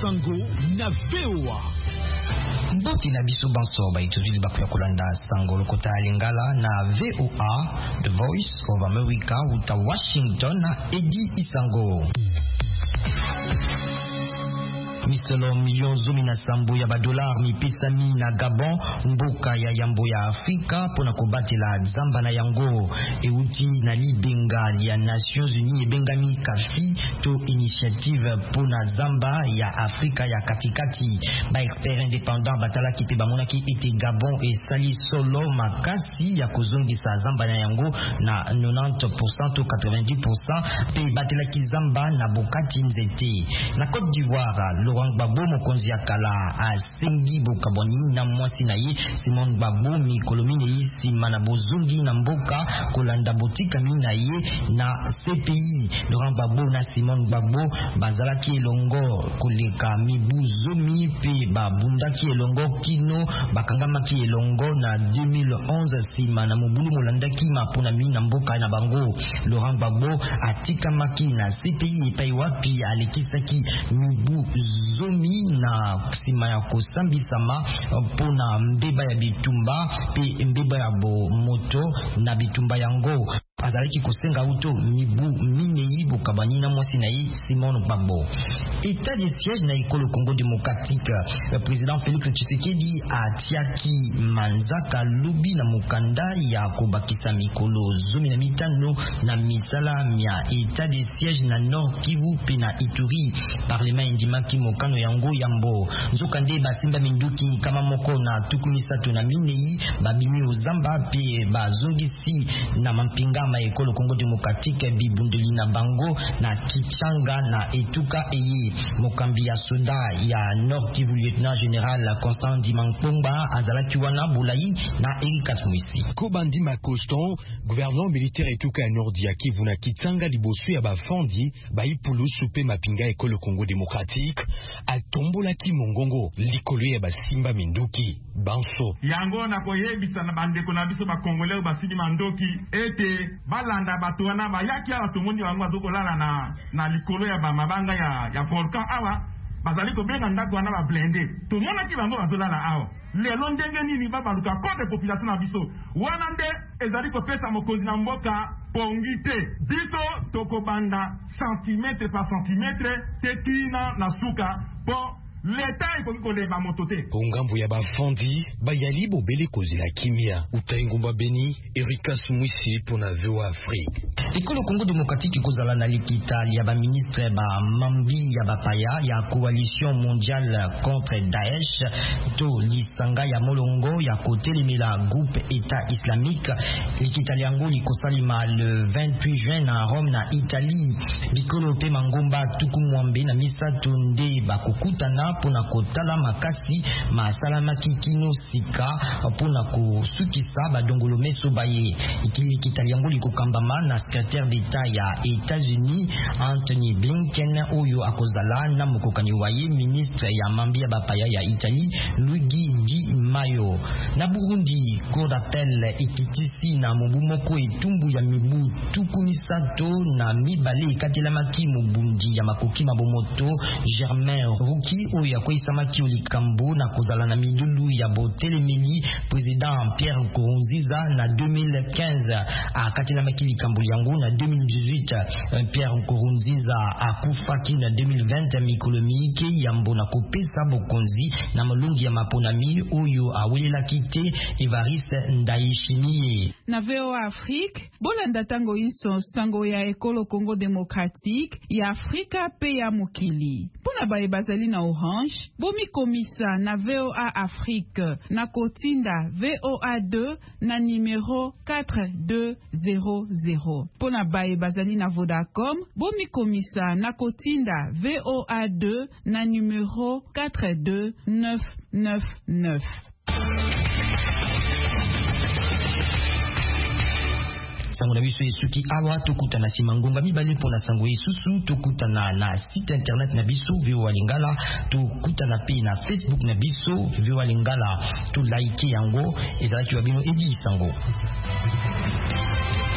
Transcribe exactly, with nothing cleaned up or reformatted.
Sango na V O A. Mboti na biso banso ba ituzili ba kwa kulanda Sango lokota lingala na V O A, The Voice of America uta Washington na Edi Isango. Misolo milion zumi na sambo ya badolar mi pesa mi na Gabon mboka ya yambo ya Afrika pona kubati la zamba na yango euti na libenga ya Nations Unies ebengami kafi to initiative pona zamba ya Afrika ya katikati ba expert indépendant batala kipe bamona ki ete Gabon e sali solo makasi ya kozongisa zamba na yango na ninety percent to ninety percent pe batela ki zamba na bokati nzete na Côte d'Ivoire. Laurent Gbagbo mokonzi ya kala asengi bokaboni na mwasi na ye Simon Gbagbo mikolo mine sima na bozungi na mboka kolanda botika mina ye na C P I. Laurent Gbagbo na Simon Gbagbo bazalaki elongo koleka mibu zomi pe babundaki elongo kino bakangamaki elongo na deux mille onze sima na mobulu molandaki mapona mina mboka na bango. Laurent Gbagbo atikamaki na C P I epai wapi alekisaki mibu zomi na sima ya kosambisama pona mbeba ya bitumba pe mbeba ya bo moto na bitumba yango azalaki kosenga auto mibu mine yibo kabani na mwasi na yi Simon Gbagbo. État de siège na ikolo Congo démocratique, le président Félix Tshisekedi atiaki manzaka lubi na mukanda ya kobakisa mikolo zumi na mitano na misala mia état de siège na Nord Kivu pe na Ituri. Parlement indimaki mokano yango yambo nzokande basimba minduki kama moko na tukumisatu na minei babimi ozamba pe bazongisi na mampinga ma ekolo Congo démocratique bibundeli na bango na Kichanga na Etuka eye mokambi ya soda ya Nord Kivu lieutenant général Constant Dimankpomba azalaki wana Boulayi na Erika Smisi. Kobandi Makoston, gouvernement militaire Etuka ya Nord ya Kivu na Kichanga libosu ya bafandi baipulu supe mapinga ekolo Congo démocratique atombola ki mongongo likolo ya basimba minduki banso yango na koyebisa na bandeko na biso ba Congolais basidi mandoki ete balanda bato wana bayaki ala tomondi wango azokolala na na likolo ya bamabanga ya ya volcan awa bazali ko benga ndako wana ba blende to mona ki bango bazolala awa lelo ndenge nini babaluka kote population na biso wana nde ezali ko pesa mokonzi na mboka pongite biso tokobanda centimètre par centimètre tekina na suka po l'État ikoki koleba motote kongambo ya bafandi bayali bobele kozila kimia utaingumba Beni Erika Smisi pona V O A Afrique. Ekolo Congo démocratique kozala na likita ya ba ministre ba mambi ya bapaya ya coalition mondiale contre Daesh to lisanga ya molongo ya kotelemela groupe État islamique likita yango likosalima le vingt-huit juin na Rome na Italie. Bikolo pe mangomba tuku mwambe na misatu nde bakokutana pona kotala makasi masalama kikino sika pona kusukisa badongolo meso baye ikili kitaliango likokambama na secrétaire d'État ya États-Unis Anthony Blinken oyo akozala na mokokani waye ministre ya mambi ya bapaya ya Italie Luigi Di Maio. Na Burundi cour d'appel ekitisi na mobumoko etumbu ya mibu tukumisato na mibale katelamaki mobundi ya makoki mabomoto Germain Ruki ya koisamaki olikambo na kozala na midulu ya botelemeli président Pierre Nkurunziza na deux mille quinze akatelamaki likambo yango na deux mille dix-huit. Pierre Nkurunziza akufaki na deux mille vingt mikolo miike yambo na kopesa bokonzi na malungi ya maponami oyo awelelaki te Evariste Ndayishimiye. Na V O A Afrique bolanda tango inso sango ya ekolo Congo démocratique ya Afrika pe ya mokili pona baye bazali na Orange bomi komisa na V O A Afrique na kotinda V O A deux na numéro quatre deux zéro zéro. Pona baye bazali na Vodacom bomi komisa na kotinda V O A deux na numéro quatre deux neuf neuf neuf. Sango na biso esuki awa tokuta na simangomba mibale pona sango esusu tokuta na na site internet na biso V O A Lingala tokuta na pe na Facebook na biso V O A Lingala to like yango ezalaki wabino edi sango.